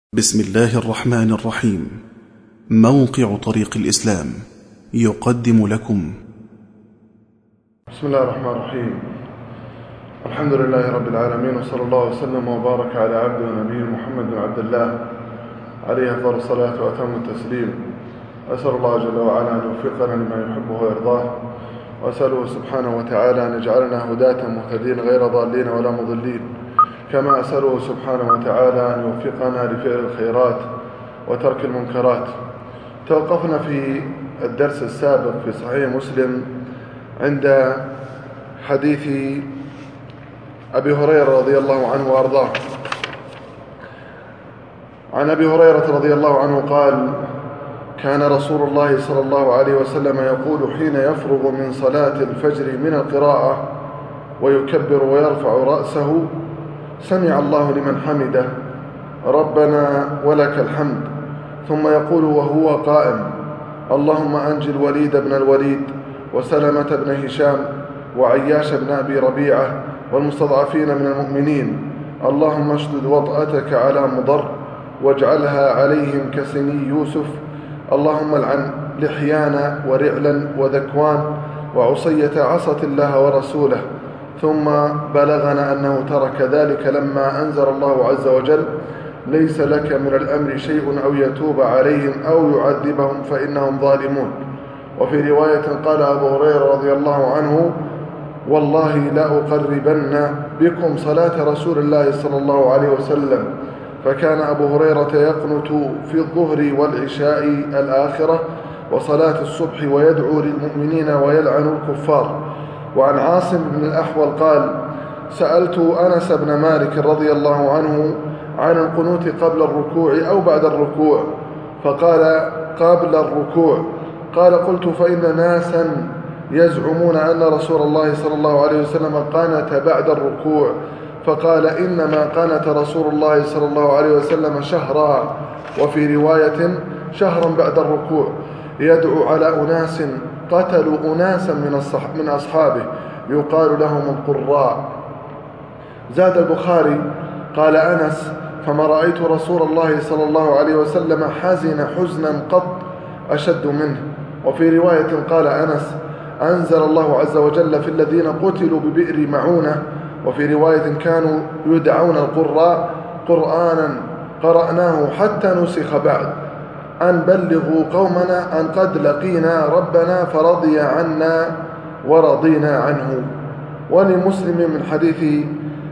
بسم الله الرحمن الرحيم. موقع طريق الإسلام يقدم لكم. بسم الله الرحمن الرحيم. الحمد لله رب العالمين، وصلى الله وسلم وبارك على عبده ونبيه محمد بن عبد الله عليه أفضل الصلاة وأتم التسليم. أسأل الله جل وعلا أن يوفقنا لما يحبه ويرضاه، وأسأله سبحانه وتعالى أن يجعلنا هداة مهتدين غير ضالين ولا مضلين، كما أسأله سبحانه وتعالى أن يوفقنا لفعل الخيرات وترك المنكرات. توقفنا في الدرس السابق في صحيح مسلم عند حديث أبي هريرة رضي الله عنه وأرضاه. عن أبي هريرة رضي الله عنه قال: كان رسول الله صلى الله عليه وسلم يقول حين يفرغ من صلاة الفجر من القراءة ويكبر ويرفع رأسه: سمع الله لمن حمده، ربنا ولك الحمد. ثم يقول وهو قائم: اللهم أنجِ الوليد بن الوليد وسلمة بن هشام وعياش بن أبي ربيعة والمستضعفين من المؤمنين، اللهم اشدد وطأتك على مضر واجعلها عليهم كسني يوسف، اللهم العن لحيان ورعلا وذكوان وعصية عصت الله ورسوله. ثم بلغنا أنه ترك ذلك لما أنزل الله عز وجل: ليس لك من الأمر شيء أو يتوب عليهم أو يعذبهم فإنهم ظالمون. وفي رواية قال أبو هريرة رضي الله عنه: والله لا أقربن بكم صلاة رسول الله صلى الله عليه وسلم. فكان أبو هريرة يقنت في الظهر والعشاء الآخرة وصلاة الصبح ويدعو للمؤمنين ويلعن الكفار. وعن عاصم بن الأحول قال: سألت أنس بن مالك رضي الله عنه عن القنوت قبل الركوع أو بعد الركوع، فقال: قبل الركوع. قال: قلت: فإن ناسا يزعمون أن رسول الله صلى الله عليه وسلم قانت بعد الركوع، فقال: إنما قانت رسول الله صلى الله عليه وسلم شهرا، وفي رواية شهرا بعد الركوع، يدعو على أناس قتلوا أناسا من أصحابه يقال لهم القراء. زاد البخاري: قال أنس: فما رأيت رسول الله صلى الله عليه وسلم حزن حزنا قط أشد منه. وفي رواية قال أنس: أنزل الله عز وجل في الذين قتلوا ببئر معونة. وفي رواية كانوا يدعون القراء قرآنا قرأناه حتى نسخ بعد، أن بلغوا قومنا أن قد لقينا ربنا فرضي عنا ورضينا عنه. ولمسلم من حديث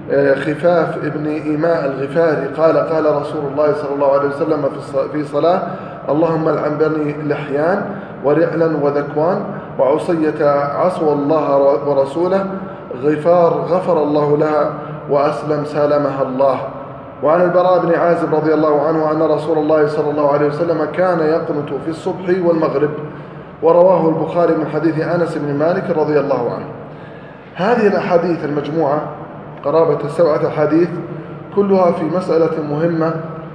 خفاف ابن إيماء الغفاري قال: قال رسول الله صلى الله عليه وسلم في صلاة: اللهم العن بني لحيان ورعلا وذكوان وعصية عصوا الله ورسوله، غفار غفر الله لها وأسلم سالمها الله. وعن البراء بن عازب رضي الله عنه أن رسول الله صلى الله عليه وسلم كان يقنت في الصبح والمغرب، ورواه البخاري من حديث أنس بن مالك رضي الله عنه. هذه الأحاديث المجموعة قرابة 7 أحاديث كلها في مسألة مهمة،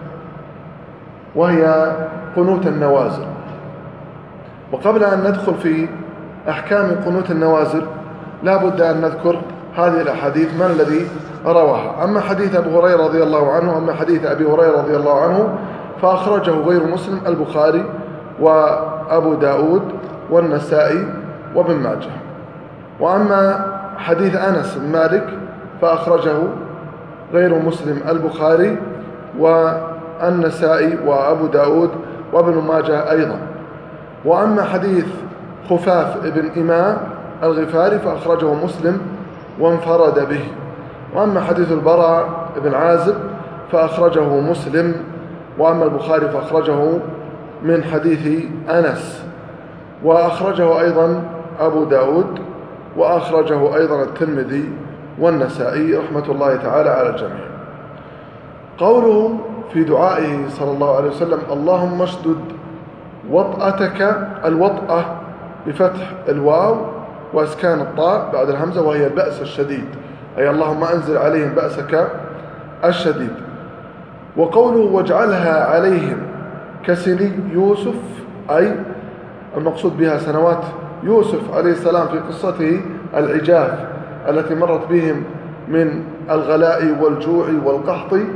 وهي قنوت النوازل. وقبل أن ندخل في أحكام قنوت النوازل لا بد أن نذكر هذه الأحاديث من الذي رواها. أما حديث أبو هريرة رضي الله عنه، أما حديث أبي هريرة رضي الله عنه فأخرجه غير مسلم البخاري وأبو داود والنسائي وابن ماجه. وأما حديث أنس بن مالك فأخرجه غير مسلم البخاري والنسائي وأبو داود وابن ماجه أيضا. وأما حديث خفاف ابن إيماء الغفاري فأخرجه مسلم وانفرد به. وأما حديث البراء بن عازب فأخرجه مسلم، وأما البخاري فأخرجه من حديث أنس، وأخرجه أيضا أبو داود، وأخرجه أيضا الترمذي والنسائي رحمة الله تعالى على الجميع. قوله في دعائه صلى الله عليه وسلم: اللهم اشدد وطأتك، الوطأة بفتح الواو وإسكان الطاء بعد الهمزة، وهي البأس الشديد، أي اللهم أنزل عليهم بأسك الشديد. وقوله واجعلها عليهم كسني يوسف، أي المقصود بها سنوات يوسف عليه السلام في قصته العجاف التي مرت بهم من الغلاء والجوع والقحط،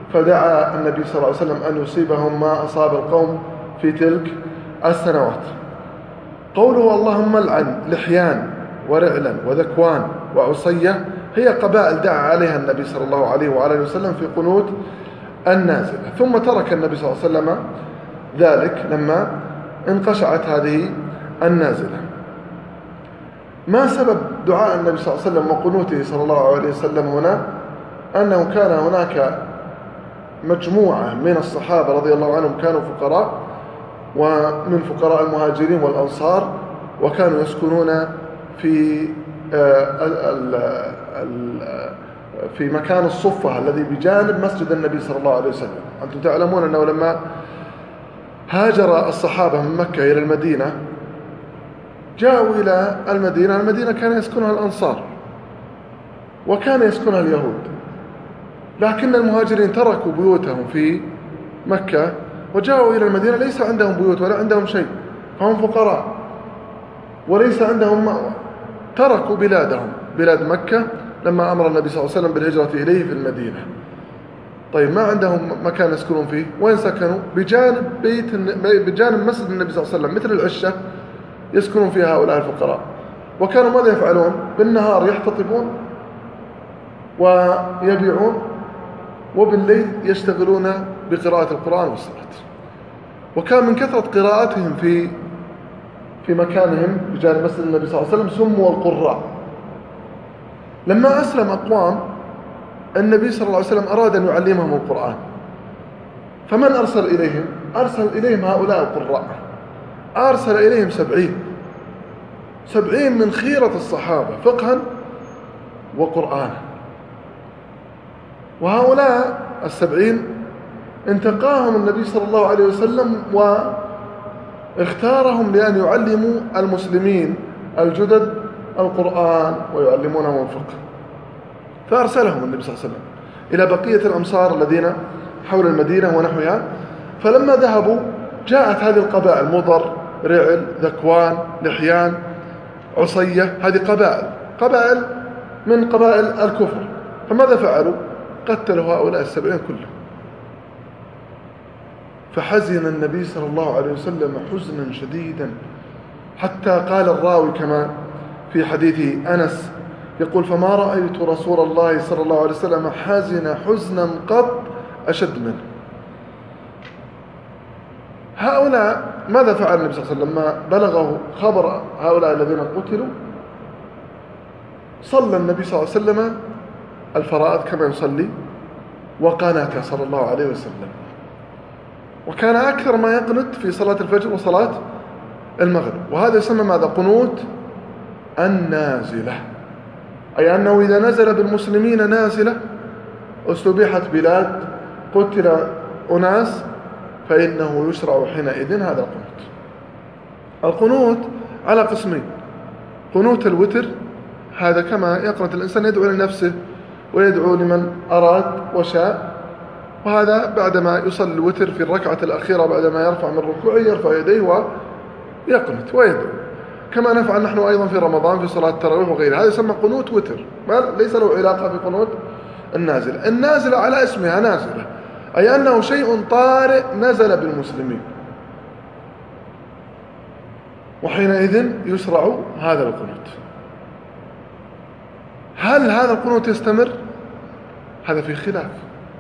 فدعا النبي صلى الله عليه وسلم أن يصيبهم ما أصاب القوم في تلك السنوات. قوله اللهم العن لحيان ورعلا وذكوان وعصية هي قبائل دعا عليها النبي صلى الله عليه وآله وسلم في قنوت النازلة، ثم ترك النبي صلى الله عليه وسلم ذلك لما انقشعت هذه النازلة. ما سبب دعاء النبي صلى الله عليه وسلم وقنوته صلى الله عليه وسلم هنا؟ أنه كان هناك مجموعة من الصحابة رضي الله عنهم كانوا فقراء، ومن فقراء المهاجرين والأنصار، وكانوا يسكنون في مكان الصفة الذي بجانب مسجد النبي صلى الله عليه وسلم. أنتم تعلمون أنه لما هاجر الصحابة من مكة إلى المدينة جاءوا إلى المدينة كان يسكنها الأنصار وكان يسكنها اليهود، لكن المهاجرين تركوا بيوتهم في مكة وجاءوا إلى المدينة ليس عندهم بيوت ولا عندهم شيء، فهم فقراء وليس عندهم مأوى، تركوا بلادهم بلاد مكة لما أمر النبي صلى الله عليه وسلم بالهجرة إليه في المدينة. طيب ما عندهم مكان يسكنون فيه، وين سكنوا؟ بجانب مسجد النبي صلى الله عليه وسلم مثل العشة يسكنون فيها هؤلاء الفقراء. وكانوا ماذا يفعلون؟ بالنهار يحتطبون ويبيعون، وبالليل يشتغلون بقراءة القرآن والصلاة. وكان من كثرة قراءتهم في مكانهم بجانب مسجد النبي صلى الله عليه وسلم سموا القراء. لما أسلم أقوام النبي صلى الله عليه وسلم أراد أن يعلمهم القرآن، فمن أرسل إليهم؟ أرسل إليهم هؤلاء القراء، أرسل إليهم 70 من خيرة الصحابة فقها وقرآنا. وهؤلاء 70 انتقاهم النبي صلى الله عليه وسلم واختارهم لأن يعلموا المسلمين الجدد القرآن ويعلمونهم الفقه، فأرسلهم النبي صلى الله عليه وسلم إلى بقية الأمصار الذين حول المدينة ونحوها. فلما ذهبوا جاءت هذه القبائل مضر، رعل، ذكوان، لحيان، عصية، هذه قبائل من قبائل الكفر. فماذا فعلوا؟ قتلوا هؤلاء 70 كلهم. فحزن النبي صلى الله عليه وسلم حزنا شديدا، حتى قال الراوي كما في حديث أنس يقول: فما رأيت رسول الله صلى الله عليه وسلم حزن حزنا قط أشد منه. هؤلاء ماذا فعل النبي صلى الله عليه وسلم لما بلغه خبر هؤلاء الذين قتلوا؟ صلى النبي صلى الله عليه وسلم الفرائض كما يصلي وقنت صلى الله عليه وسلم، وكان أكثر ما يقنت في صلاة الفجر وصلاة المغرب. وهذا يسمى ماذا؟ قنوت النازلة، أي أنه إذا نزل بالمسلمين نازلة استبيحت بلاد قتل أناس فإنه يشرع حينئذ هذا القنوت على قسمين: قنوت الوتر، هذا كما يقنت الإنسان يدعو لنفسه ويدعو لمن أراد وشاء، وهذا بعدما يصلي الوتر في الركعة الأخيرة بعدما يرفع من ركوعه يرفع يديه ويقنت ويدعو، كما نفعل نحن أيضا في رمضان في صلاة التراويح وغيرها. هذا يسمى قنوت وتر، ليس له علاقة بقنوت النازلة. النازلة على اسمها نازلة، أي أنه شيء طارئ نزل بالمسلمين، وحينئذ يشرع هذا القنوت. هل هذا القنوت يستمر؟ هذا في خلاف.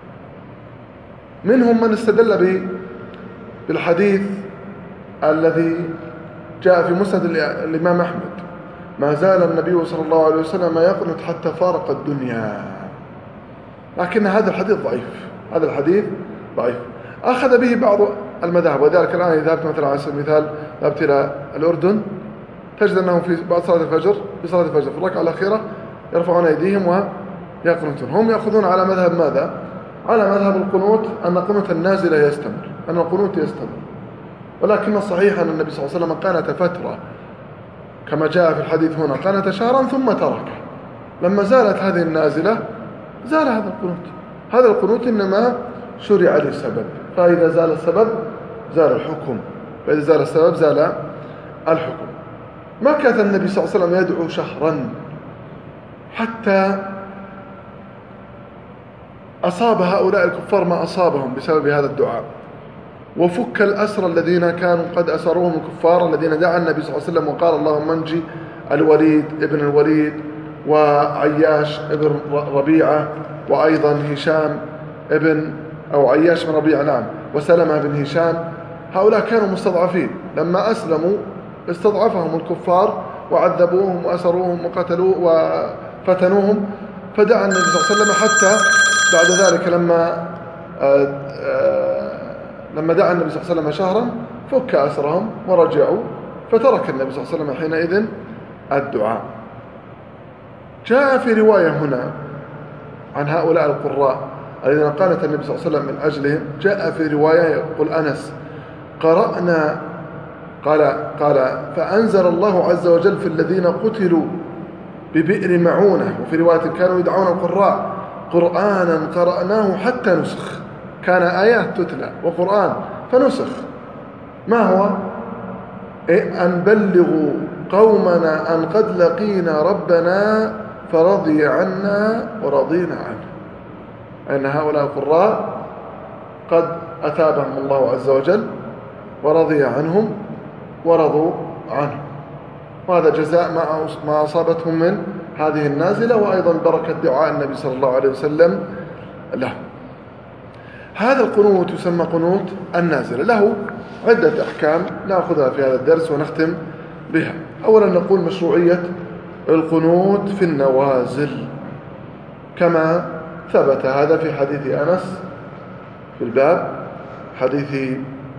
منهم من استدل بالحديث الذي جاء في مسند الإمام أحمد: ما زال النبي صلى الله عليه وسلم يقنت حتى فارق الدنيا، لكن هذا الحديث ضعيف. أخذ به بعض المذاهب، وذلك الآن إذا ذهبت مثلا على سبيل المثال ذهبت إلى الأردن تجد أنهم في بعد صلاة الفجر في الركعة الأخيرة يرفعون أيديهم ويقنتون. هم يأخذون على مذهب ماذا؟ على مذهب القنوت، أن قنوت النازلة يستمر، أن القنوت يستمر. ولكن الصحيح أن النبي صلى الله عليه وسلم قنت فترة كما جاء في الحديث هنا، قنت شهرا ثم ترك. لما زالت هذه النازلة زال هذا القنوت. هذا القنوت إنما شرع لسبب، فإذا زال السبب زال الحكم، فإذا زال السبب زال الحكم. مكث النبي صلى الله عليه وسلم يدعو شهرا حتى أصاب هؤلاء الكفار ما أصابهم بسبب هذا الدعاء، وفك الأسر الذين كانوا قد أسروهم الكفار الذين دعا النبي صلى الله عليه وسلم وقال اللهم انجي الوليد ابن الوليد وعياش ابن ربيعة وأيضا هشام ابن أو عياش بن ربيعة نعم وسلمة بن هشام. هؤلاء كانوا مستضعفين، لما أسلموا استضعفهم الكفار وعذبوهم وأسروهم وقتلوا وفتنوهم، فدعا النبي صلى الله عليه وسلم حتى بعد ذلك لما دعا النبي صلى الله عليه وسلم شهرا فك أسرهم ورجعوا، فترك النبي صلى الله عليه وسلم حينئذ الدعاء. جاء في رواية هنا عن هؤلاء القراء الذين قالت النبي صلى الله عليه وسلم من أجلهم، جاء في رواية يقول أنس قرأنا قال فأنزل الله عز وجل في الذين قتلوا ببئر معونة، وفي رواية كانوا يدعون القراء قرآنا قرأناه حتى نسخ، كان آيات تتلى وقرآن فنسخ. ما هو؟ أن بلغوا قومنا أن قد لقينا ربنا فرضي عنا ورضينا عنه، أن هؤلاء القراء قد أثابهم الله عز وجل ورضي عنهم ورضوا عنه، وهذا جزاء ما أصابتهم من هذه النازلة، وأيضا بركة دعاء النبي صلى الله عليه وسلم له. هذا القنوت يسمى قنوت النازلة، له عدة أحكام نأخذها في هذا الدرس ونختم بها. أولا نقول مشروعية القنوت في النوازل كما ثبت هذا في حديث أنس في الباب، حديث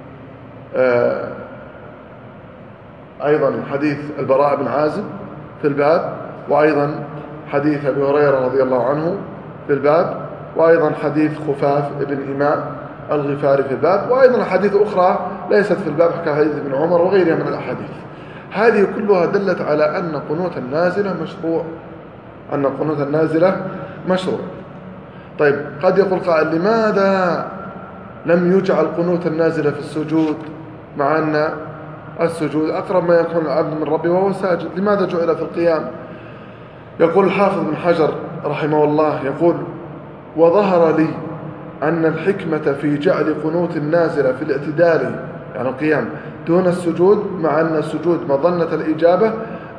أيضا حديث البراء بن عازب في الباب، وأيضا حديث أبي هريرة رضي الله عنه في الباب، وأيضا حديث خفاف بن إماء الغفاري في الباب، وأيضا حديث أخرى ليست في الباب كحديث ابن عمر وغيرها من الأحاديث. هذه كلها دلت على أن قنوت النازلة مشروع، أن قنوت النازلة مشروع. طيب قد يقول قائل لماذا لم يجعل قنوت النازلة في السجود مع أن السجود أقرب ما يكون العبد من ربه وهو ساجد، لماذا جعل في القيام؟ يقول الحافظ بن حجر رحمه الله يقول وظهر لي أن الحكمة في جعل قنوت النازلة في الاعتدال يعني القيام دون السجود، مع أن السجود مظنة الإجابة،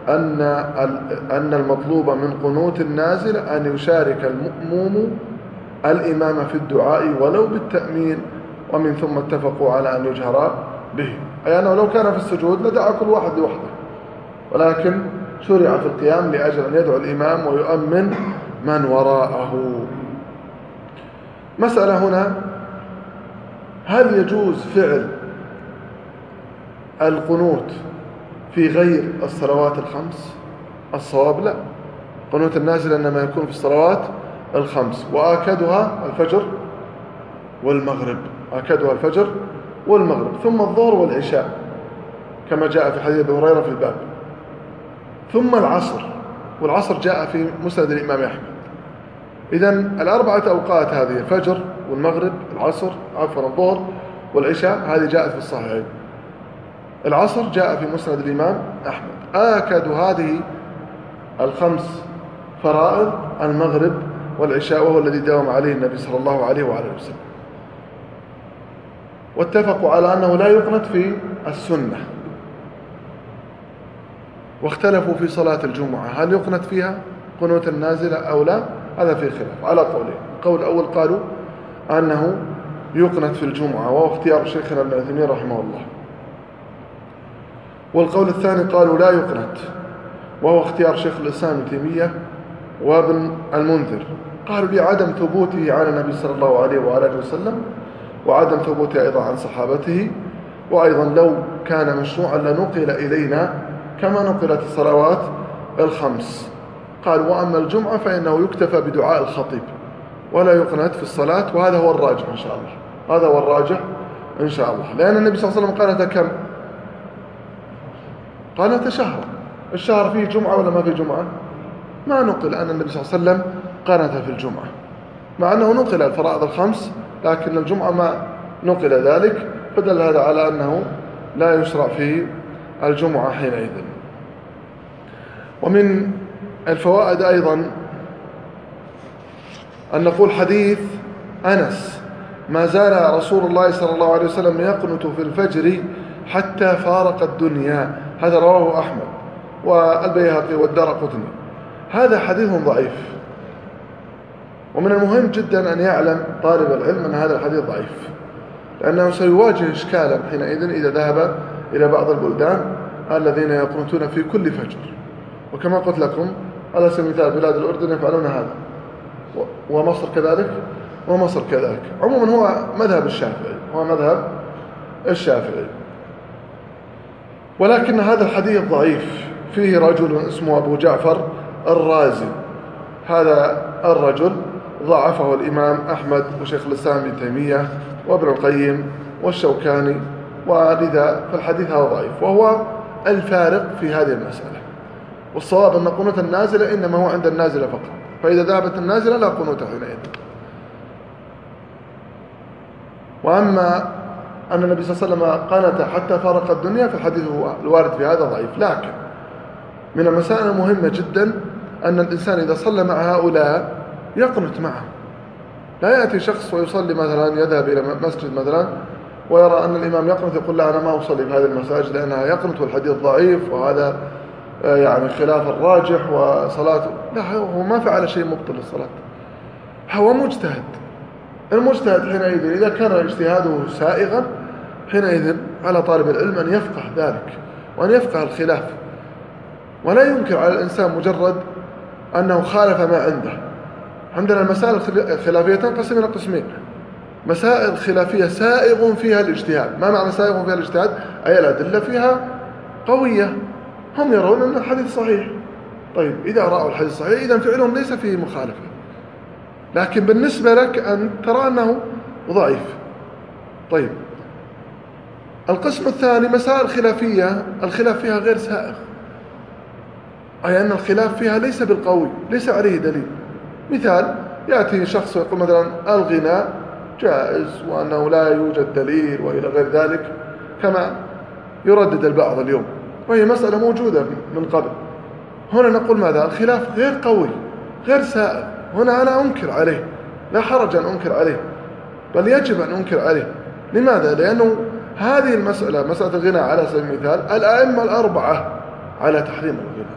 أن المطلوب من قنوت النازلة أن يشارك المأموم الإمام في الدعاء ولو بالتأمين، ومن ثم اتفقوا على أن يجهر به، أي أنه لو كان في السجود لدعا كل واحد لوحده، ولكن شرع في القيام لأجل أن يدعو الإمام ويؤمن من وراءه. مسألة هنا، هل يجوز فعل القنوت في غير الصلوات الخمس؟ الصواب لا، قنوت النازل إنما يكون في الصلوات الخمس، وآكدها الفجر والمغرب، آكدها الفجر والمغرب، ثم الظهر والعشاء كما جاء في حديث أبي هريرة في الباب، ثم العصر، والعصر جاء في مسند الإمام أحمد. إذن الأربعة أوقات هذه الفجر والمغرب العصر عفوا الظهر والعشاء هذه جاءت في الصحيحين. العصر جاء في مسند الإمام أحمد. آكد هذه الخمس فرائض المغرب والعشاء، وهو الذي داوم عليه النبي صلى الله عليه وآله وسلم، واتفقوا على أنه لا يقنت في السنة، واختلفوا في صلاة الجمعة هل يقنت فيها قنوت النازلة أو لا، هذا في خلاف على قولين. القول الأول قالوا أنه يقنت في الجمعة، وهو اختيار شيخنا ابن عثيمين رحمه الله. والقول الثاني قالوا لا يقنت، وهو اختيار شيخ الإسلام ابن تيمية وابن المنذر. قالوا لعدم ثبوته عن النبي صلى الله عليه وآله وسلم، وعدم ثبوته أيضا عن صحابته، وأيضا لو كان مشروعا لنقل إلينا كما نقلت الصلوات الخمس. قال وأما الجمعة فإنه يكتفى بدعاء الخطيب ولا يقنت في الصلاة، وهذا هو الراجح إن شاء الله، هذا هو الراجح إن شاء الله، لأن النبي صلى الله عليه وسلم قالت كم؟ قالت شهر. الشهر فيه جمعة ولا ما فيه جمعة؟ ما نقل أن النبي صلى الله عليه وسلم قالتها في الجمعة، مع أنه نقل الفرائض الخمس لكن الجمعة ما نقل ذلك، فدل هذا على أنه لا يشرع في الجمعة حينئذ. ومن الفوائد أيضا أن نقول حديث أنس: ما زال رسول الله صلى الله عليه وسلم يقنت في الفجر حتى فارق الدنيا. هذا رواه أحمد والبيهقي والدارقطني. هذا حديث ضعيف، ومن المهم جدا أن يعلم طالب العلم أن هذا الحديث ضعيف، لأنه سيواجه إشكالا حينئذ إذا ذهب إلى بعض البلدان الذين يقنتون في كل فجر. وكما قلت لكم على سبيل المثال بلاد الأردن يفعلون هذا، ومصر كذلك، ومصر كذلك. عموما هو مذهب الشافعي، ولكن هذا الحديث ضعيف. فيه رجل اسمه أبو جعفر الرازي، هذا الرجل ضعفه الإمام أحمد وشيخ الإسلام ابن تيمية وابن القيم والشوكاني، ولذا فالحديث هذا ضعيف، وهو الفارق في هذه المسألة. والصواب أن قنوت النازلة إنما هو عند النازلة فقط، فإذا ذهبت النازلة لا قنوت حينئذ. وأما أن النبي صلى الله عليه وسلم قنت حتى فارق الدنيا فالحديث الوارد في هذا ضعيف. لكن من المسائل المهمة جدا أن الإنسان إذا صلى مع هؤلاء يقنت معهم. لا يأتي شخص ويصلي مثلا، يذهب إلى مسجد مثلا ويرى أن الإمام يقنت يقول لا أنا ما أصلي في هذه المساجد لأنها يقنت والحديث ضعيف وهذا يعني خلاف الراجح وصلاته. لا، هو ما فعل شيء مبطل للصلاة، هو مجتهد. المجتهد حينئذ إذا كان اجتهاده سائغا حينئذ على طالب العلم أن يفقه ذلك وأن يفقه الخلاف، ولا ينكر على الإنسان مجرد أنه خالف ما عنده. عندنا المسائل الخلافية تنقسم إلى قسمين: مسائل خلافية سائغ فيها الاجتهاد. ما معنى سائغ فيها الاجتهاد؟ أي الأدلة فيها قوية، هم يرون أن الحديث صحيح. طيب إذا رأوا الحديث صحيح إذا فعلهم ليس فيه مخالفة، لكن بالنسبة لك أن ترى أنه ضعيف. طيب القسم الثاني مسائل خلافية الخلاف فيها غير سائغ، أي أن الخلاف فيها ليس بالقوي، ليس عليه دليل. مثال: يأتي شخص ويقول مثلا الغناء جائز وأنه لا يوجد دليل وإلى غير ذلك، كما يردد البعض اليوم، وهي مسألة موجودة من قبل. هنا نقول ماذا؟ الخلاف غير قوي غير سائغ، هنا أنا أنكر عليه، لا حرج أن أنكر عليه، بل يجب أن أنكر عليه. لماذا؟ لأنه هذه المسألة، مسألة الغناء على سبيل المثال، الأئمة الأربعة على تحريم الغناء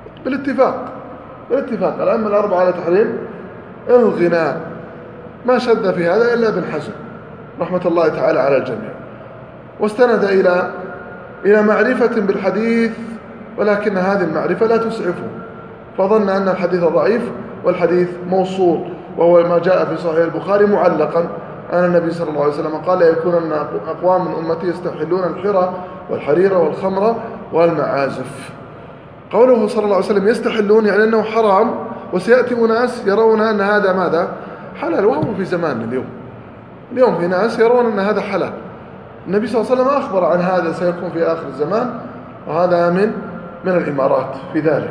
بالاتفاق الأئمة الأربعة على تحريم الغناء، ما شذ في هذا إلا ابن حزم رحمة الله تعالى على الجميع، واستند إلى معرفة بالحديث، ولكن هذه المعرفة لا تسعفه، فظن أن الحديث ضعيف والحديث موصول، وهو ما جاء في صحيح البخاري معلقا أن النبي صلى الله عليه وسلم قال: يكون أقوام من أمتي يستحلون الحرى والحرير والخمر والمعازف. قوله صلى الله عليه وسلم يستحلون يعني أنه حرام، وسيأتي ناس يرون أن هذا ماذا؟ حلال، وهو في زماننا اليوم في ناس يرون أن هذا حلال. النبي صلى الله عليه وسلم أخبر عن هذا سيكون في آخر الزمان، وهذا من الإمارات في ذلك.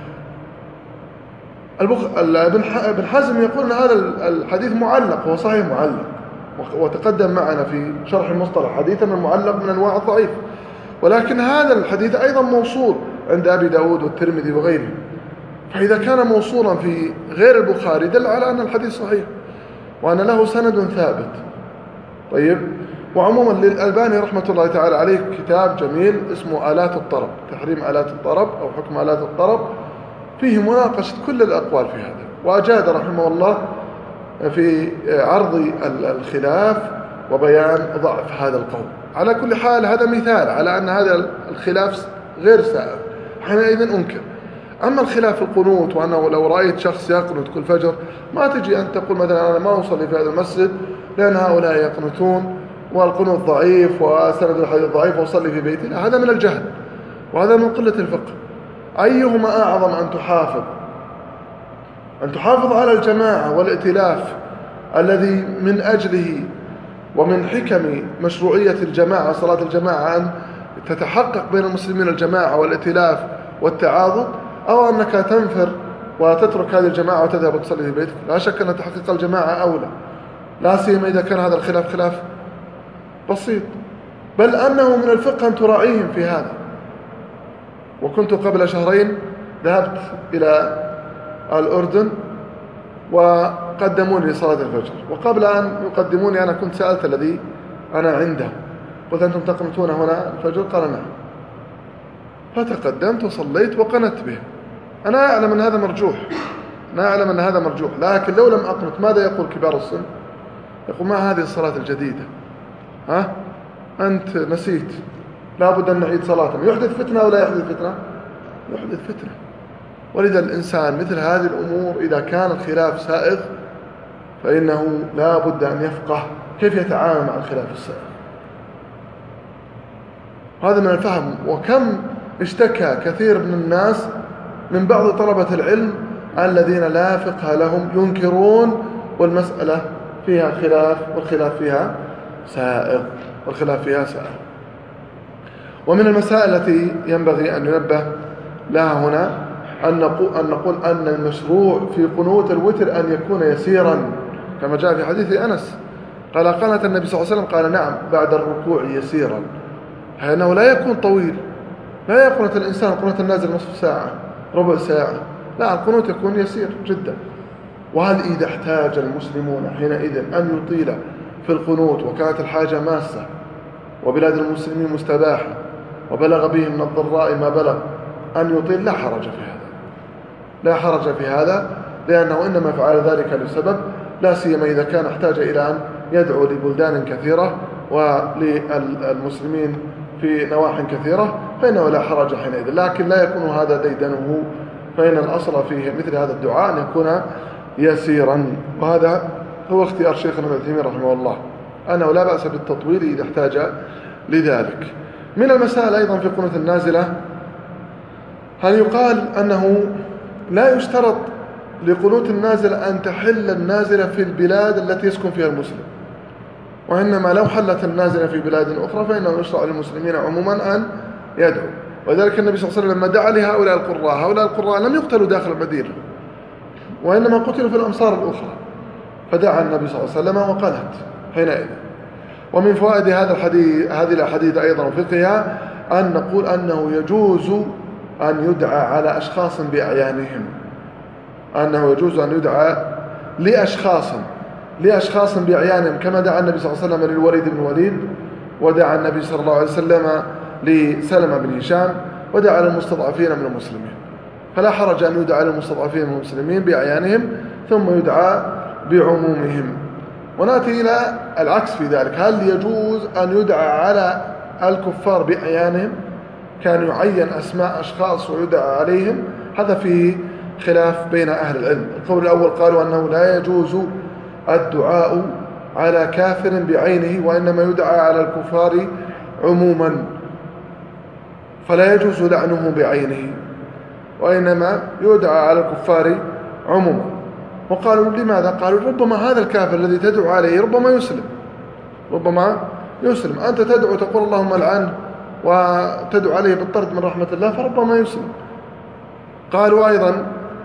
ابن حزم يقول أن هذا الحديث معلق، هو صحيح معلق، وتقدم معنا في شرح المصطلح حديثا من المعلق من أنواع الضعيف، ولكن هذا الحديث أيضا موصول عند أبي داود والترمذي وغيره، فإذا كان موصولا في غير البخاري دل على أن الحديث صحيح وأن له سند ثابت. طيب، وعموما للألباني رحمة الله تعالى عليه كتاب جميل اسمه آلات الطرب، تحريم آلات الطرب أو حكم آلات الطرب، فيه مناقشة كل الأقوال في هذا، وأجاد رحمه الله في عرض الخلاف وبيان ضعف هذا القول. على كل حال هذا مثال على أن هذا الخلاف غير سائغ، حينئذ أنكر. أما الخلاف القنوت، وأنه لو رأيت شخص يقنت كل فجر ما تجي أن تقول مثلا أنا ما أصلي في هذا المسجد لأن هؤلاء يقنتون والقنوت ضعيف وسند الحديث ضعيف وأصلي في بيتي، لا، هذا من الجهل وهذا من قلة الفقه. أيهما أعظم؟ أن تحافظ على الجماعة والائتلاف الذي من أجله ومن حكم مشروعية الجماعة صلاة الجماعة أن تتحقق بين المسلمين الجماعة والائتلاف والتعاضد، أو أنك تنفر وتترك هذه الجماعة وتذهب وتصلي في بيتك. لا شك أن تحقيق الجماعة أولى، لا سيما إذا كان هذا الخلاف خلاف بسيط، بل أنه من الفقه أن تراعيهم في هذا. وكنت قبل شهرين ذهبت إلى الأردن، فقدموني لصلاة الفجر، وقبل أن يقدموني أنا كنت سألت الذي أنا عنده، قلت أنتم تقنتون هنا الفجر؟ قال نعم. فتقدمت وصليت وقنت به. أنا أعلم أن هذا مرجوح، لكن لو لم أقنت ماذا يقول كبار السن؟ يقول ما هذه الصلاة الجديدة؟ أنت نسيت، لا بد أن نعيد صلاة. يحدث فتنة ولا يحدث فتنة؟ يحدث فتنة. ولذا الإنسان مثل هذه الأمور إذا كان الخلاف سائغ فإنه لا بد أن يفقه كيف يتعامل مع الخلاف السائغ. هذا من الفهم. وكم اشتكى كثير من الناس من بعض طلبة العلم الذين لا فقه لهم، ينكرون والمسألة فيها خلاف والخلاف فيها سائغ. ومن المسائل التي ينبغي أن ينبه لها هنا أن نقول أن المشروع في قنوت الوتر أن يكون يسيرا، كما جاء في حديث أنس قال قنت النبي صلى الله عليه وسلم قال نعم بعد الركوع يسيرا، أنه لا يكون طويل. لا يقنت الإنسان قنوت النازل نصف ساعة ربع ساعة، لا، القنوت يكون يسير جدا. وهل إذا احتاج المسلمون حينئذ أن يطيل في القنوت وكانت الحاجة ماسة وبلاد المسلمين مستباحة وبلغ بهم من الضراء ما بلغ أن يطيل، لا حرج في هذا، لأنه إنما فعل ذلك لسبب، لا سيما إذا كان احتاج إلى أن يدعو لبلدان كثيرة وللمسلمين في نواح كثيرة، فإنه لا حرج حينئذ. لكن لا يكون هذا ديدنه، فإن الأصل فيه مثل هذا الدعاء أن يكون يسيرا. وهذا هو اختيار شيخنا ابن تيمية رحمه الله، أنه لا بأس بالتطويل إذا احتاج لذلك. من المسائل أيضا في قنوت النازلة هل يقال أنه لا يشترط لقنوت النازلة أن تحل النازلة في البلاد التي يسكن فيها المسلم، وإنما لو حلت النازلة في بلاد أخرى فإنه يشرع للمسلمين عموما أن يدعو. وذلك النبي صلى الله عليه وسلم لما دعا لهؤلاء القراء لم يقتلوا داخل المدينة، وإنما قتلوا في الأمصار الأخرى، فدعا النبي صلى الله عليه وسلم وقنت حينئذ. ومن فوائد هذه الأحاديث أيضا وفقهها أن نقول أنه يجوز أن يدعى على أشخاص بأعيانهم، أنه يجوز أن يدعى لأشخاص بأعيانهم، كما دعا النبي صلى الله عليه وسلم للوليد بن وليد، ودعا النبي صلى الله عليه وسلم لسلمة بن هشام، ودعا للمستضعفين من المسلمين. فلا حرج أن يدعى للمستضعفين من المسلمين بأعيانهم ثم يدعى بعمومهم. ونأتي إلى العكس في ذلك، هل يجوز أن يدعى على الكفار بأعيانهم؟ كان يعين أسماء أشخاص ويدعى عليهم، هذا فيه خلاف بين أهل العلم. القول الأول قالوا أنه لا يجوز الدعاء على كافر بعينه، وإنما يدعى على الكفار عموما، فلا يجوز لعنه بعينه، وإنما يدعى على الكفار عموما. وقالوا لماذا؟ قالوا ربما هذا الكافر الذي تدعو عليه ربما يسلم، أنت تدعو تقول اللهم لعنه وتدعو عليه بالطرد من رحمة الله، فربما يسلم. قالوا أيضا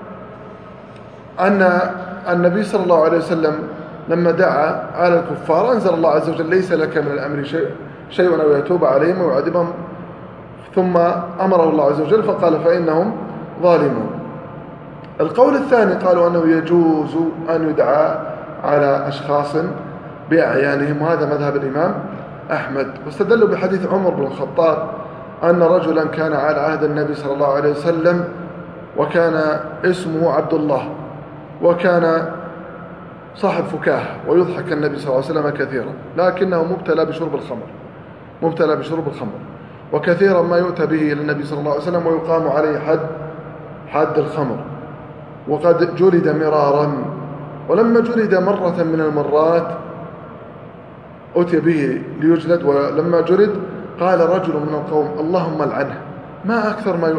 أن النبي صلى الله عليه وسلم لما دعا على الكفار أنزل الله عز وجل ليس لك من الأمر شيء أو يتوب عليهم ويعذبهم، ثم أمره الله عز وجل فقال فإنهم ظالمون. القول الثاني قالوا أنه يجوز أن يدعى على أشخاص بأعيانهم، وهذا مذهب الإمام أحمد. واستدلوا بحديث عمر بن الخطاب أن رجلا كان على عهد النبي صلى الله عليه وسلم وكان اسمه عبد الله، وكان صاحب فكاهة ويضحك النبي صلى الله عليه وسلم كثيرا، لكنه مبتلى بشرب الخمر، وكثيرا ما يؤتى به إلى النبي صلى الله عليه وسلم ويقام عليه حد الخمر، وقد جلد مرارا. ولما جلد مرة من المرات أتي به ليجلد، ولما جلد قال رجل من القوم اللهم لعنه ما أكثر ما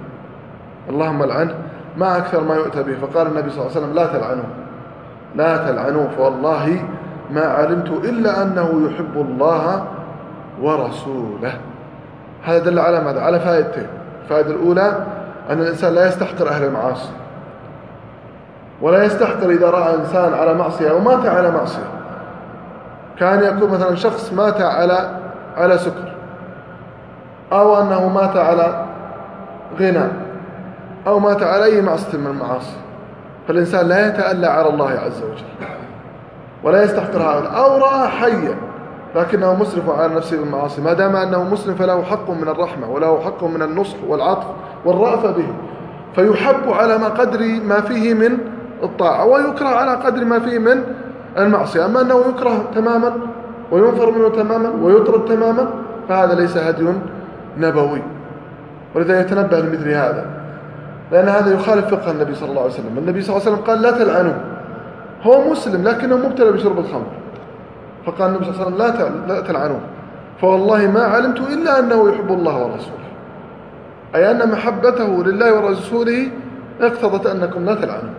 يؤتى به، فقال النبي صلى الله عليه وسلم لا تلعنوا فوالله ما علمت إلا أنه يحب الله ورسوله. هذا دل على ماذا؟ على فائدتين. الفائدة الأولى أن الإنسان لا يستحقر أهل المعاصي، ولا يستحقر إذا رأى إنسان على معصية أو مات على معصية. كان يكون مثلا شخص مات على سكر، أو أنه مات على غنى، أو مات على أي معصية من المعاصي، فالإنسان لا يتألى على الله عز وجل ولا يستحقر هذا، أو رأى حيا لكنه مسرف على نفسه بالمعاصي، ما دام أنه مسلم فله حق من الرحمة وله حق من النصح والعطف والرأفة به، فيحب على ما قدر ما فيه من الطاعة ويكره على قدر ما فيه من المعصية. أما أنه يكره تماما وينفر منه تماما ويطرد تماما فهذا ليس هدي نبوي، ولذا يتنبه لمثل هذا، لأن هذا يخالف فقه النبي صلى الله عليه وسلم. النبي صلى الله عليه وسلم قال لا تلعنوه، هو مسلم لكنه مبتلى بشرب الخمر، فقال النبي صلى الله عليه وسلم لا تلعنوه، فوالله ما علمت إلا أنه يحب الله ورسوله، أي أن محبته لله ورسوله اقتضت أنكم لا تلعنوه.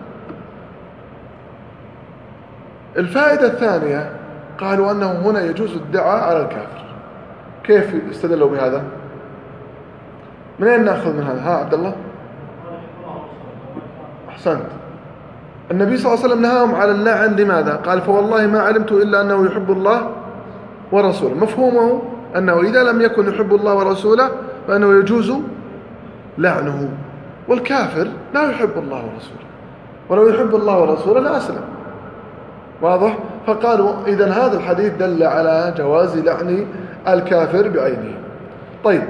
الفائدة الثانية قالوا أنه هنا يجوز الدعاء على الكافر. كيف استدلوا بهذا؟ من أين نأخذ من هذا؟ عبد الله أحسنت. النبي صلى الله عليه وسلم نهاهم على اللعن، لماذا؟ قال فوالله ما علمت إلا أنه يحب الله ورسوله، مفهومه أنه إذا لم يكن يحب الله ورسوله فأنه يجوز لعنه، والكافر لا يحب الله ورسوله، ولو يحب الله ورسوله لا أسلم. واضح؟ فقالوا إذن هذا الحديث دل على جواز لعن الكافر بعينه. طيب،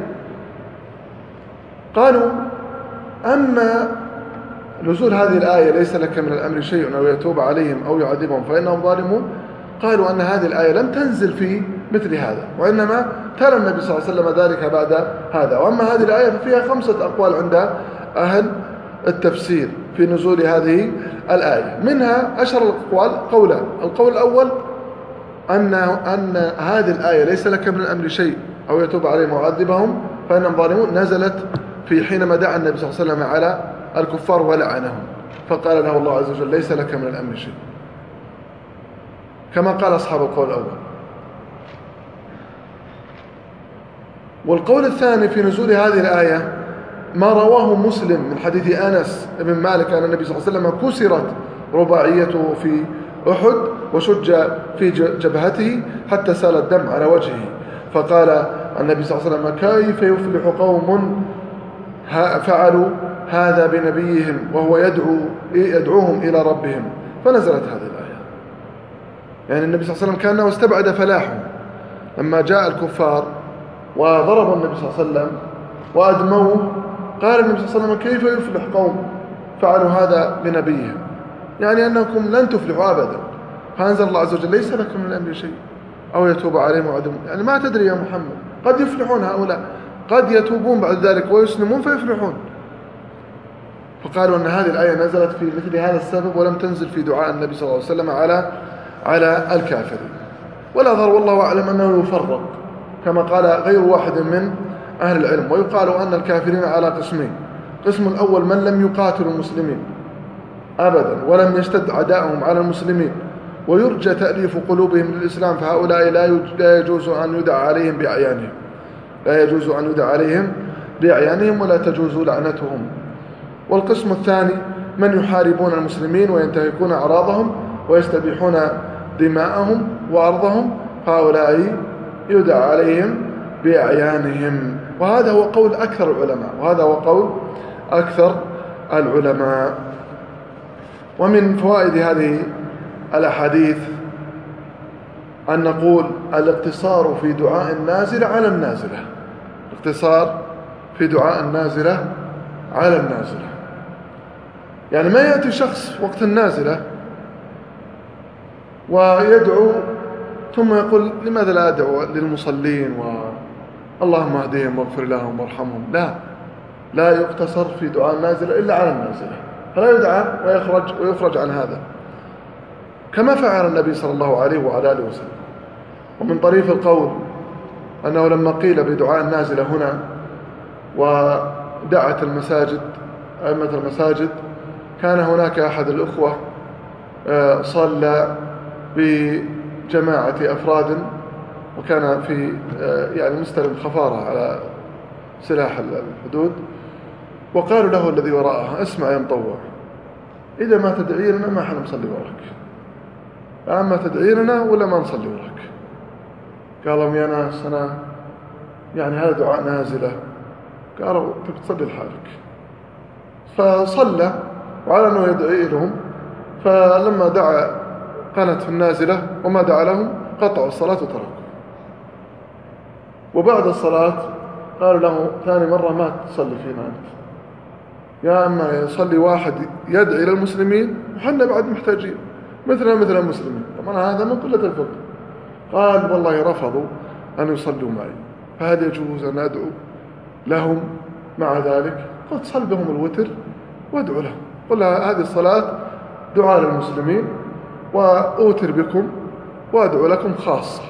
قالوا أما نزول هذه الآية ليس لك من الأمر شيء أو يتوب عليهم أو يعذبهم فإنهم ظالمون، قالوا أن هذه الآية لم تنزل في مثل هذا، وإنما تلا النبي صلى الله عليه وسلم ذلك بعد هذا. وأما هذه الآية ففيها 5 أقوال عند أهل التفسير في نزول هذه الآية، منها أشهر الأقوال قولان. القول الأول أن هذه الآية ليس لك من الأمر شيء أو يتوب عليهم ويعذبهم فإنهم ظالمون نزلت في حينما دعا النبي صلى الله عليه وسلم على الكفار ولعنهم، فقال له الله عز وجل ليس لك من الأمر شيء، كما قال أصحاب القول الأول. والقول الثاني في نزول هذه الآية ما رواه مسلم من حديث أنس بن مالك أن النبي صلى الله عليه وسلم كسرت رباعيته في أحد وشج في جبهته حتى سال الدم على وجهه، فقال النبي صلى الله عليه وسلم كيف يفلح قوم فعلوا هذا بنبيهم وهو يدعوهم إلى ربهم، فنزلت هذه الآية. يعني النبي صلى الله عليه وسلم كأنه استبعد فلاحهم لما جاء الكفار وضربوا النبي صلى الله عليه وسلم وأدموه، قال النبي صلى الله عليه وسلم كيف يفلح قوم فعلوا هذا بنبيهم، يعني أنكم لن تفلحوا أبدا. فأنزل الله عز وجل ليس لكم من الأمر شيء أو يتوب عليهم وعدم، يعني ما تدري يا محمد، قد يفلحون هؤلاء، قد يتوبون بعد ذلك ويسلمون فيفلحون. فقالوا أن هذه الآية نزلت في مثل هذا السبب ولم تنزل في دعاء النبي صلى الله عليه وسلم على الكافرين. والأظهر والله أعلم أنه يفرق كما قال غير واحد من أهل العلم، ويقال أن الكافرين على قسمين: قسم الأول من لم يقاتل المسلمين أبدا ولم يشتد عداؤهم على المسلمين ويرجى تأليف قلوبهم للإسلام، فهؤلاء لا يجوز أن يدعى عليهم بأعيانهم، لا يجوز أن يدعى عليهم بأعيانهم ولا تجوز لعنتهم. والقسم الثاني من يحاربون المسلمين وينتهكون أعراضهم ويستبيحون دماءهم وأرضهم، فهؤلاء يدعى عليهم بأعيانهم. وهذا هو قول أكثر العلماء. ومن فوائد هذه الأحاديث أن نقول الاقتصار في دعاء النازلة على النازلة، الاقتصار في دعاء النازلة على النازلة، يعني ما يأتي شخص وقت النازلة ويدعو ثم يقول لماذا لا أدعو للمصلين اللهم اهدهم واغفر لهم وارحمهم. لا يقتصر في دعاء النازلة إلا على النازلة، فلا يدعى ويخرج عن هذا، كما فعل النبي صلى الله عليه وعلى آله وسلم. ومن طريف القول أنه لما قيل بدعاء النازلة هنا ودعت أئمة المساجد، كان هناك أحد الأخوة صلى بجماعة أفراد وكان في يعني مستلم خفارة على سلاح الحدود، وقالوا له الذي وراءه: اسمع يا مطوع، إذا ما تدعي لنا ما حنصلي وراك، أما تدعي لنا ولا ما نصلي وراك. قالوا يا ناس أنا يعني هذا دعاء نازلة. قالوا تبي تصلي لحالك. فصلى وعلى أنه يدعي لهم، فلما دعا قنت في النازلة وما دعا لهم قطعوا الصلاة وتركوا. وبعد الصلاة قالوا له ثاني مرة ما تصلي فينا أنت، يا أما يصلي واحد يدعي للمسلمين وحنا بعد محتاجين مثل المسلمين. طبعا هذا من قلة الفقه. قال والله رفضوا أن يصلوا معي، فهل يجوز أن أدعو لهم مع ذلك؟ قلت صل بهم الوتر وادعو لهم، قل هذه الصلاة دعاء للمسلمين وأوتر بكم وأدعو لكم خاصة،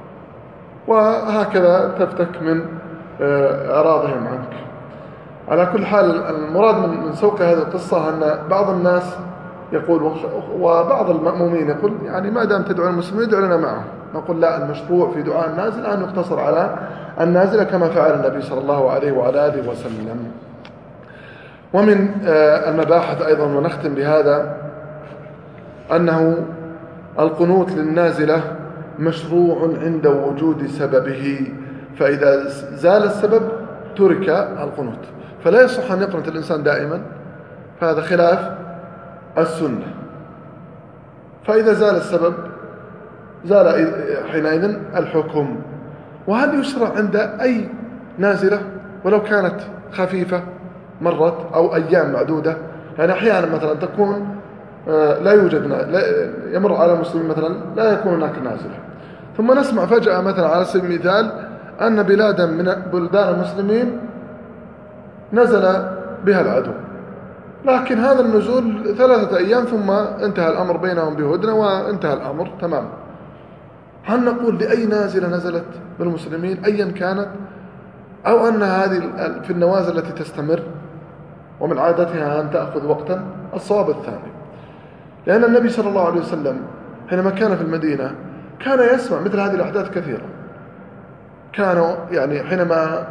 وهكذا تفتك من أراضهم عنك. على كل حال المراد من سوق هذه القصة أن بعض الناس يقول وبعض المأمومين يقول يعني ما دام تدعو المسلمين ادعو لنا معهم. نقول لا، المشروع في دعاء النازل أن يقتصر على النازلة كما فعل النبي صلى الله عليه وعلى آله وسلم. ومن المباحث أيضا ونختم بهذا أنه القنوت للنازلة مشروع عند وجود سببه، فإذا زال السبب ترك القنوت، فلا يصح أن يقنط الإنسان دائما، فهذا خلاف السنة. فإذا زال السبب زال حينئذ الحكم. وهل يشرع عند أي نازلة ولو كانت خفيفة مرت أو أيام معدودة؟ يعني أحيانا مثلا تكون لا يوجد يمر على المسلمين مثلا لا يكون هناك نازلة، ثم نسمع فجأة مثلا على سبيل المثال أن بلادا من بلدان المسلمين نزل بها العدو، لكن هذا النزول 3 أيام ثم انتهى الأمر بينهم بهدنة وانتهى الأمر تمام. هل نقول لأي نازلة نزلت بالمسلمين أيا كانت، أو أن هذه في النوازل التي تستمر ومن عادتها أن تأخذ وقتا؟ الصواب الثاني، لأن النبي صلى الله عليه وسلم حينما كان في المدينة كان يسمع مثل هذه الأحداث كثيرا. كانوا يعني حينما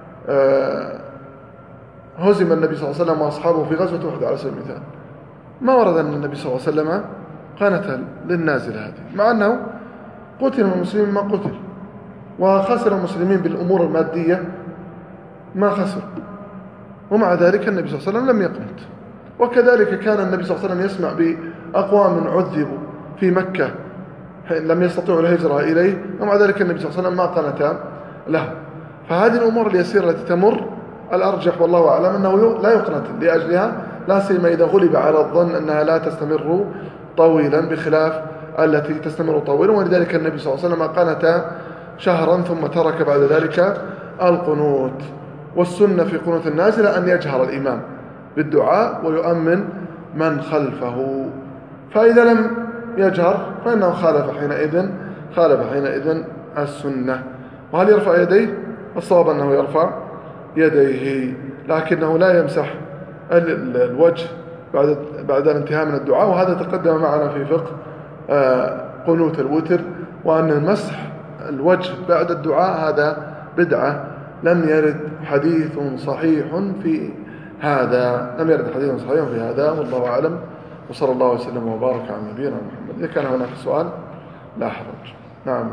هزم النبي صلى الله عليه وسلم وأصحابه في غزوة أحد على سبيل المثال، ما ورد أن النبي صلى الله عليه وسلم قنت للنازل هذه، مع أنه قتل من المسلمين ما قتل، وخسر المسلمين بالأمور المادية ما خسر، ومع ذلك النبي صلى الله عليه وسلم لم يقنت. وكذلك كان النبي صلى الله عليه وسلم يسمع بأقوام عذبوا في مكة لم يستطيعوا الهجرة إليه، ومع ذلك النبي صلى الله عليه وسلم ما قنت له. فهذه الأمور اليسيرة التي تمر الأرجح والله أعلم أنه لا يقنت لأجلها، لا سيما إذا غلب على الظن أنها لا تستمر طويلا بخلاف التي تستمر طويلا. ولذلك النبي صلى الله عليه وسلم قنت شهرا ثم ترك بعد ذلك القنوت. والسنة في قنوت النازلة أن يجهر الإمام بالدعاء ويؤمن من خلفه، فإذا لم يجهر فإنه خالف حينئذ السنة. وهل يرفع يديه؟ الصواب أنه يرفع يديه، لكنه لا يمسح الوجه بعد الانتهاء من الدعاء، وهذا تقدم معنا في فقه قنوت الوتر، وأن مسح الوجه بعد الدعاء هذا بدعة، لم يرد حديث صحيح في هذا، والله أعلم. وصلى الله وسلم وبارك على نبينا محمد. إذا كان هناك سؤال لا حرج. نعم.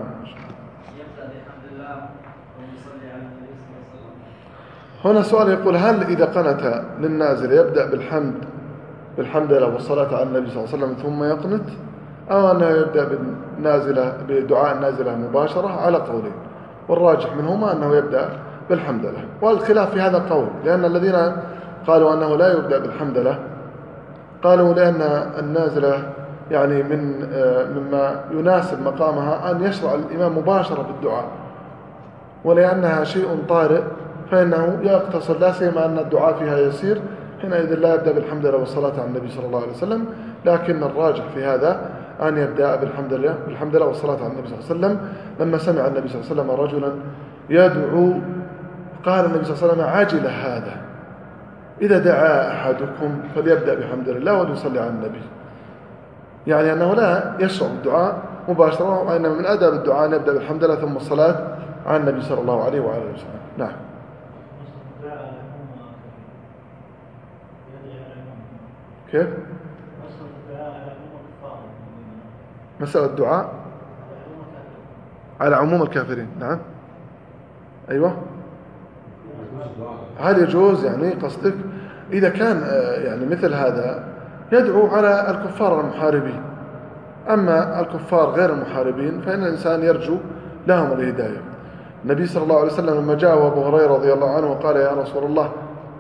هنا سؤال يقول هل إذا قنت للنازل يبدأ بالحمد لله والصلاة على النبي صلى الله عليه وسلم ثم يقنت، أو أنه يبدأ بدعاء النازلة مباشرة؟ على قولين، والراجح منهما أنه يبدأ بالحمد لله. والخلاف في هذا القول، لأن الذين قالوا أنه لا يبدأ بالحمد لله قالوا لأن النازلة يعني مما يناسب مقامها أن يشرع الإمام مباشرة بالدعاء، ولأنها شيء طارئ فإنه يقتصر، لا سيما أن الدعاء فيها يسير، حينئذ لا يبدأ بالحمد لله والصلاة على النبي صلى الله عليه وسلم. لكن الراجح في هذا أن يبدأ بالحمد لله والصلاة على النبي صلى الله عليه وسلم. لما سمع النبي صلى الله عليه وسلم رجلا يدعو قال النبي صلى الله عليه وسلم عجل هذا، إذا دعا أحدكم فليبدأ بحمد الله وليصلي على النبي، يعني أنه لا يشرع الدعاء مباشرة، وإنما من أدب الدعاء أن يبدأ بالحمد لله ثم الصلاة على النبي صلى الله عليه وعلى اله وسلم. نعم. كيف؟ مسألة الدعاء على عموم الكافرين. نعم. أيوة. هل يجوز يعني قصدك إذا كان يعني مثل هذا يدعو على الكفار المحاربين. أما الكفار غير المحاربين فإن الإنسان يرجو لهم الهداية. النبي صلى الله عليه وسلم لما جاء أبو هريرة رضي الله عنه وقال يا رسول الله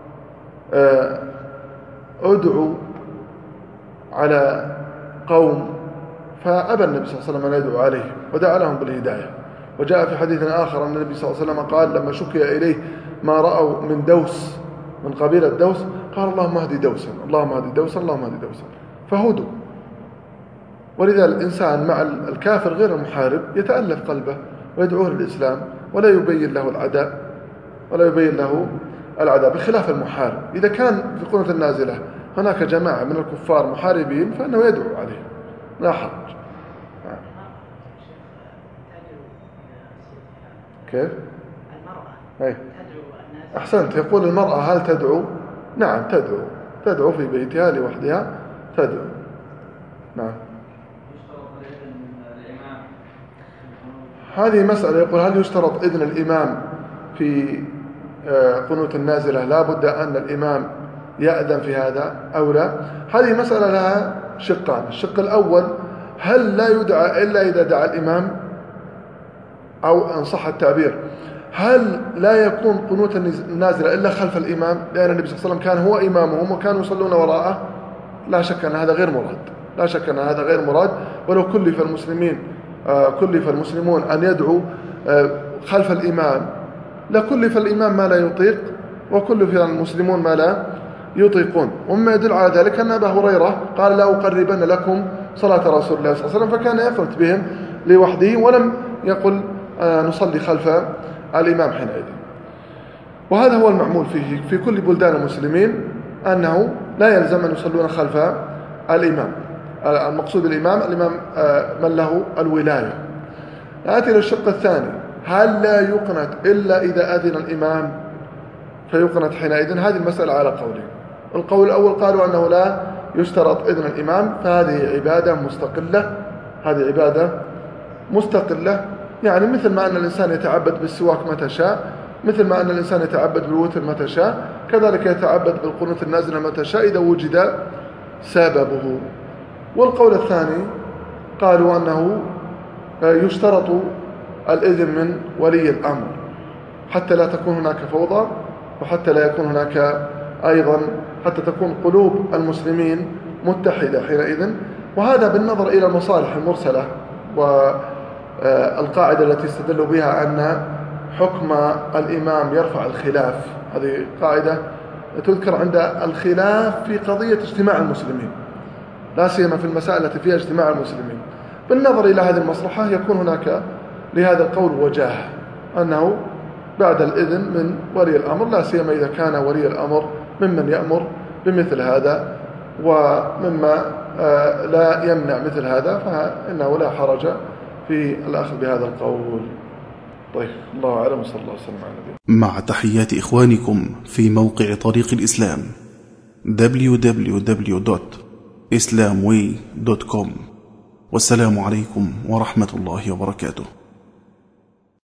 أدعو على قوم، فأبى النبي صلى الله عليه وسلم أن يدعو عليه ودعا لهم بالهداية. وجاء في حديث آخر أن النبي صلى الله عليه وسلم قال لما شكي إليه ما رأوا من دوس، من قبيلة دوس، قال اللهم اهدي دوسا، اللهم اهدي دوسا، اللهم اهدي دوسا، فهدوا. ولذا الإنسان مع الكافر غير المحارب يتألف قلبه ويدعوه للإسلام ولا يبين له العداء، بخلاف المحارب. إذا كان في قنوت النازلة هناك جماعة من الكفار محاربين فإنه يدعو عليهم لا حرج. كيف؟ المرأة أحسنت. يقول المرأة هل تدعو؟ نعم تدعو في بيتها لوحدها تدعو. نعم. هذه مسألة. يقول هل يشترط إذن الإمام في قنوت النازلة؟ لا بد أن الإمام يأذن في هذا أو لا؟ هذه مسألة لها شقان. الشق الأول هل لا يدعى إلا إذا دعا الإمام، أو إن صح التعبير هل لا يكون قنوت النازلة إلا خلف الإمام؟ لأن النبي صلى الله عليه وسلم كان هو إمامهم وكانوا يصلون وراءه. لا شك أن هذا غير مراد. ولو كلف المسلمون أن يدعوا خلف الإمام لكلف الإمام ما لا يطيق وكلف المسلمون ما لا يطيقون. ومما يدل على ذلك أن أبا هريرة قال لا أقربن لكم صلاة رسول الله صلى الله عليه وسلم، فكان يقنت بهم لوحده ولم يقل نصلي خلف الإمام حينئذ. وهذا هو المعمول فيه في كل بلدان المسلمين، أنه لا يلزم أن يصلون خلف الإمام. المقصود الإمام من له الولاية. نأتي للشق الثاني، هل لا يقنت إلا إذا أذن الإمام فيقنت حينئذ؟ هذه المسألة على قولين. القول الأول قالوا أنه لا يشترط إذن الإمام، فهذه عبادة مستقلة، يعني مثل ما أن الإنسان يتعبد بالسواك متى شاء، مثل ما أن الإنسان يتعبد بالوتر متى شاء، كذلك يتعبد بالقنوت النازلة متى شاء إذا وجد سببه. والقول الثاني قالوا أنه يشترط الإذن من ولي الأمر حتى لا تكون هناك فوضى، وحتى لا يكون هناك أيضا حتى تكون قلوب المسلمين متحدة حينئذ. وهذا بالنظر إلى المصالح المرسلة والقاعدة التي استدلوا بها أن حكم الإمام يرفع الخلاف. هذه قاعدة تذكر عند الخلاف في قضية اجتماع المسلمين، لا سيما في المسائل التي فيها اجتماع المسلمين. بالنظر إلى هذه المصلحة يكون هناك لهذا القول وجاهة، أنه بعد الإذن من ولي الأمر، لا سيما إذا كان ولي الأمر ممن يأمر بمثل هذا ومما لا يمنع مثل هذا، فإنه لا حرج في الأخذ بهذا القول. طيب، الله أعلم، وصلى الله وسلم على نبينا. مع تحيات إخوانكم في موقع طريق الإسلام www.islamway.com. والسلام عليكم ورحمة الله وبركاته.